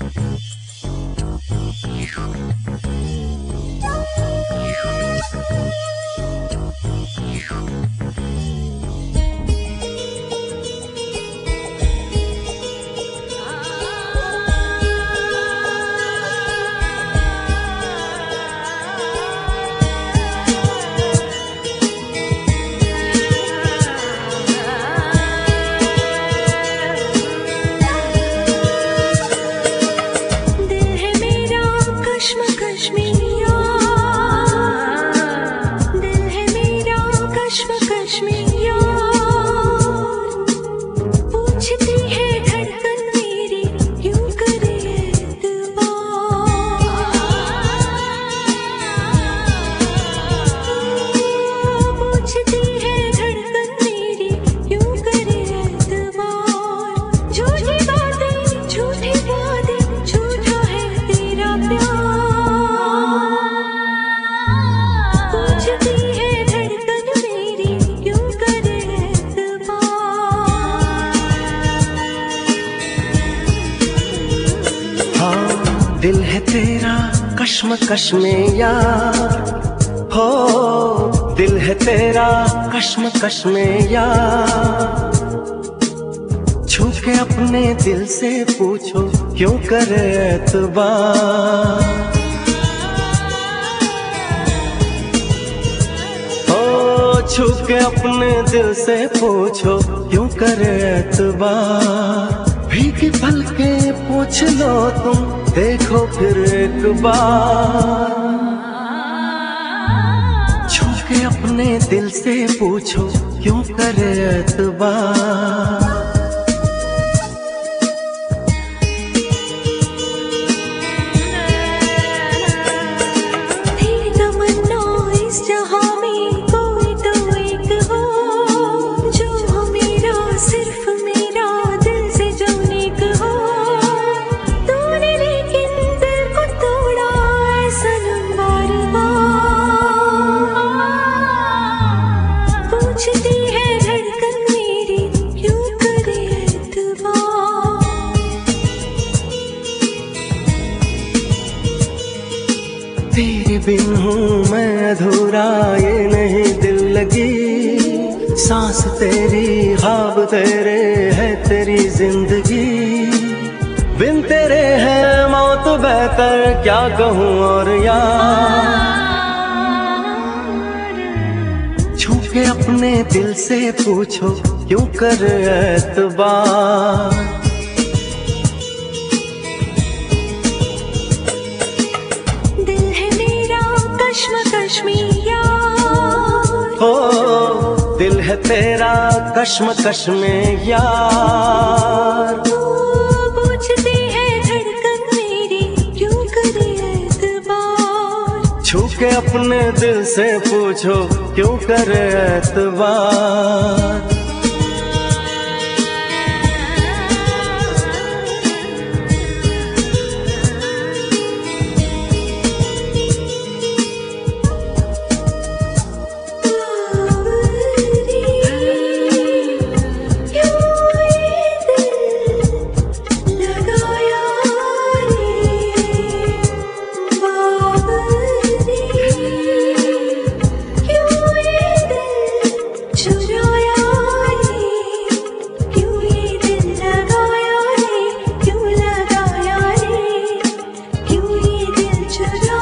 दिल है तेरा कश्मकश में यार, हो दिल है तेरा कश्मकश में यार। छू के अपने दिल से पूछो क्यों करे एतबार, हो छू के अपने दिल से पूछो क्यों करे एतबार। भीगी पलके पूछ लो तुम, देखो फिर एक बार। छू के अपने दिल से पूछो क्यों करे एतबार। तेरे बिन हूँ मैं अधूरा, ये नहीं दिल लगी। सांस तेरी ख्वाब तेरे है तेरी जिंदगी। बिन तेरे है मौत बेहतर, क्या कहूँ और यार। छू के अपने दिल से पूछो क्यों कर एतबार। हो दिल है तेरा कश्मकश में यार। पूछती है धड़कन मेरी क्यों करे एतबार। छू के अपने दिल से पूछो क्यों करे एतबार। चुरा